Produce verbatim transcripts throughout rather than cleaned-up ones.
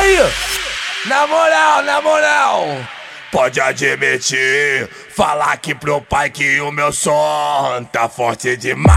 aí, na moral, na moral, pode admitir, falar aqui pro pai que o meu som tá forte demais.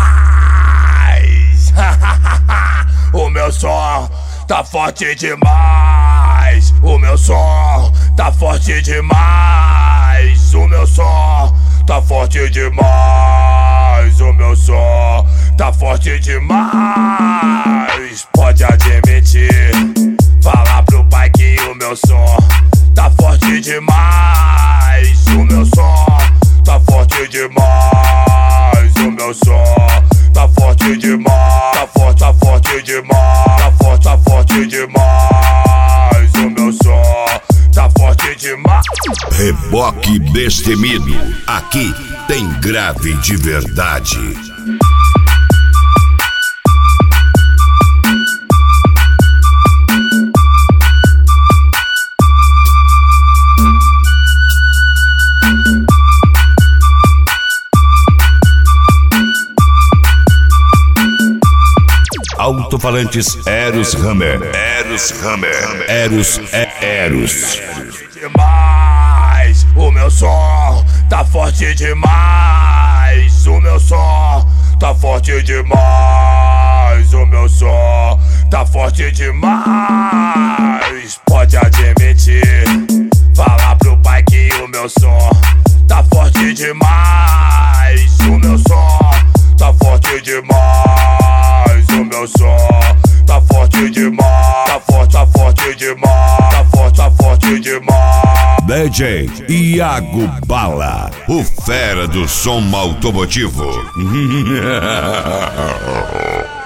O meu som tá forte demais. O meu som tá forte demais. O meu som tá forte demais. O meu som tá forte demais. Pode admitir, falar pro pai que o meu som tá forte demais. O meu som tá forte demais. O meu som tá forte demais. Tá forte, tá forte demais. Tá forte, tá forte demais. O meu som tá forte demais. Reboque Destemido. Aqui tem grave de verdade. Alto-falantes Eros Hammer. Eros Hammer. Eros é Eros. Demais. O meu som tá forte demais. O meu som tá forte demais. O meu som tá forte demais. Pode admitir, falar pro pai que o meu som tá forte demais. O meu som tá forte demais. O meu som tá forte demais. Tá forte, tá forte demais. Tá forte, tá forte demais. D J Iago Bala, o fera do som automotivo.